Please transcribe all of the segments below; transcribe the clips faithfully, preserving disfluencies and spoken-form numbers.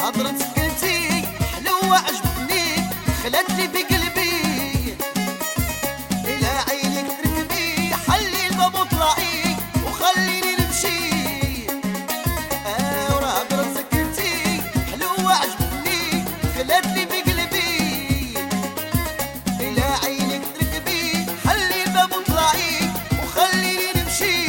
هضرتك انتي حلوة عجبتني خلتلي في قلبي. إلى عينك تركبي حلي الباب وطلعي وخليني نمشي. آه ورا هضرتك انتي حلوة عجبتني خلتلي في قلبي. إلى عينك تركبي حلي الباب وطلعي وخليني نمشي.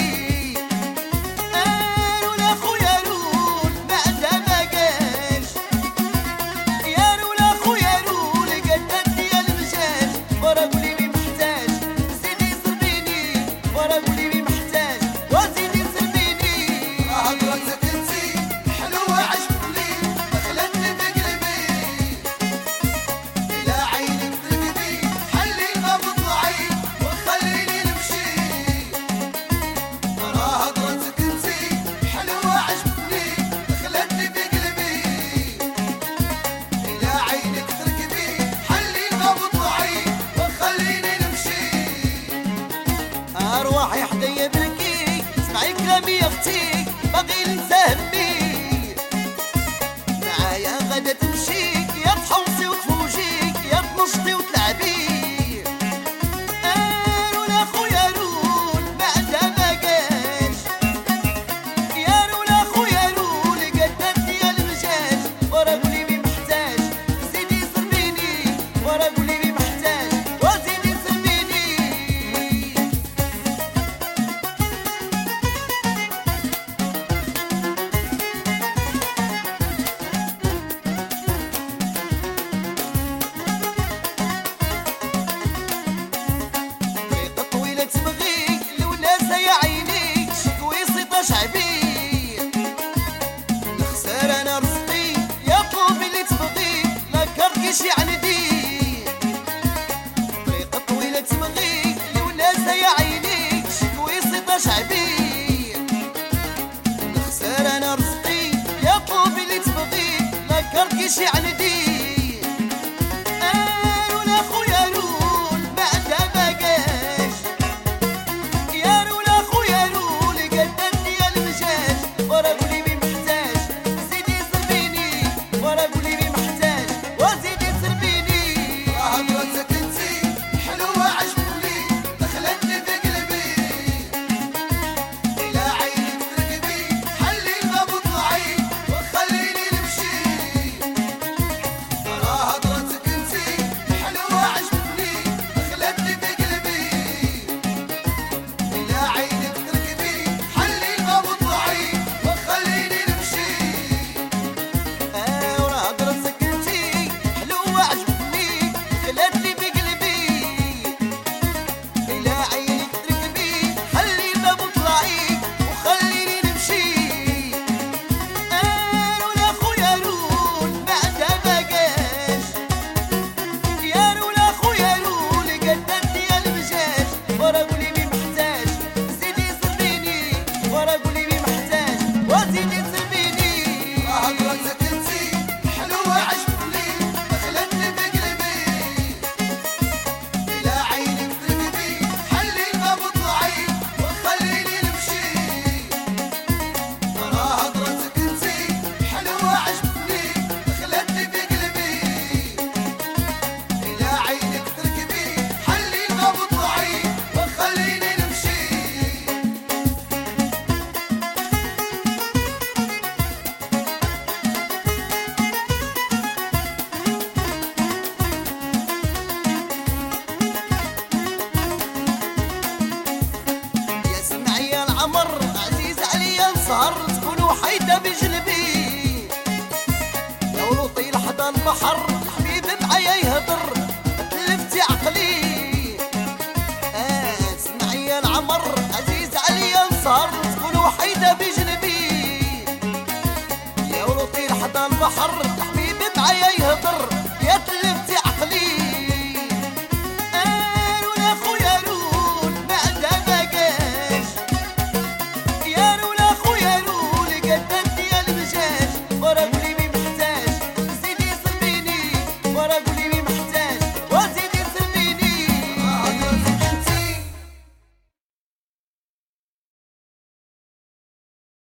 أرواحي حدايا بلكي اسمعي كلامي يا اختي باغي ننسى همي. معايا غدا تمشي يا تحوصي وتفوجي يا تنشطي وتلعبي. آه رولا خويا رول بعدا ما قالش. يا رولا خويا رول قدات ليا المجاج ورا قولي لي محتاج زيدي صربيني ورا قولي لي محتاج وزيدي صربيني. شعبي الخسارة أنا رزقي يا طوبي اللي تبغي لا كركش يعندي. طريقة طويلة تبغي الوناسة يا عيني شكوي صيتا شعبي. الخسارة أنا رزقي يا طوبي اللي تبغي لا كركش يعندي. العمر عزيز عليا نسهر تكون وحيدة بجلبي. لو نطيل حدا البحر الحبيب معايا يهضر تلفتي عقلي. آه سمعي العمر عزيز عليا نسهر تكون وحيدة بجلبي. لو نطيل حدا البحر الحبيب معايا يهضر